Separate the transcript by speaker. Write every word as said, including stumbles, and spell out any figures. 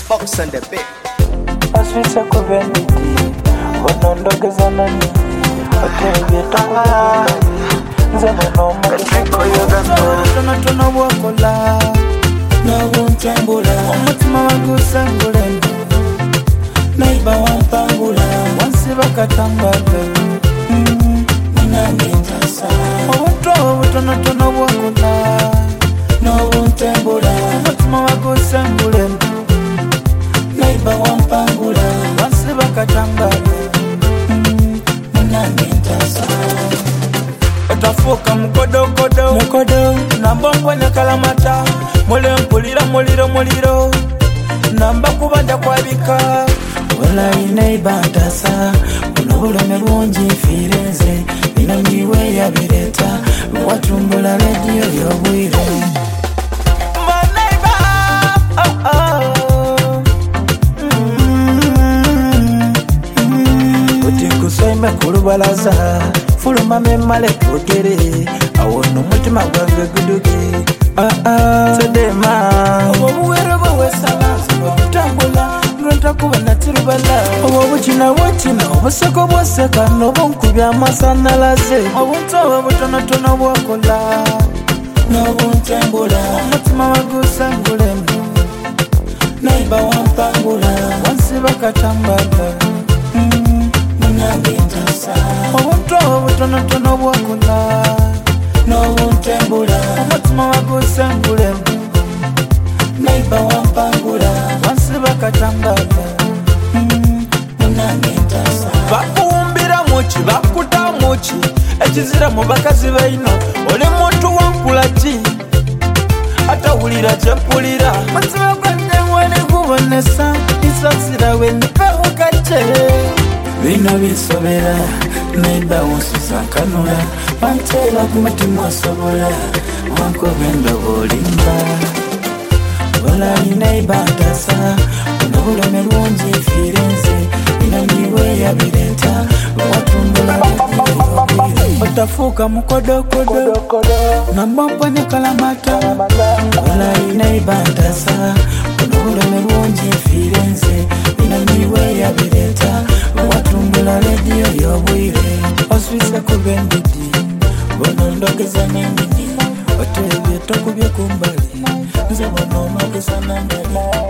Speaker 1: Fox and the bit.
Speaker 2: Asvisa kuveniti wanondogeza nani atebeta kwa nzema no makiko yoga tona tona wakola na wontambula umutima wagusangule naiba wampangula wansi bakatambala nangitasa obutwa tona tona wakola na wontambula umutima wagusangule naiba wampangula wansi bakatambala nangitasa otafuka mukodo kodo mukodo nambongwa nekalamata mole mpulira muliro muliro namba kubanja kwabika wala inaiba ntasa unobulome bungi firenze binamiwe yabireta watumbula radio yobwire manaiba oh oh utikusweme kulubalaza fuluma memale kugere awono mutima gwange guduge ah ah tedema obuwero bwesala obutambula ngonta kubana tirubala obukina wotina obuseko bwoseka nobunkubya amasanalaze obuntu obutono tono bwakola nobuntambula mutima wagusangule naiba wampangula wansi bakatambala nangitasa obuntu obutono tono bwakola nobuntambula umutima wagusangule naiba wampangula wansi bakatambala nangitasa bakuwumbira muki bakuta muki ekizira mu bakazi baino oli muntu wankulaki atawulira kyempulira mutima gwange wali kubonesa isasira wenipewukace bino bisobera naiba wonsusa nkanula wantera ku mutima osobola wankobenda bolimba wala naiba ntasa unobulome bungi firenze binamiwe yabireta watumbula otafuka mukodokodo nambongwa nekalamata wala naiba ntasa unobulome bungi firenze binamiwe yabireta watumbula radio yobwire oswise kubendidi bonondogeza nengini otebye tokubye kumbali nze bonomageza nandali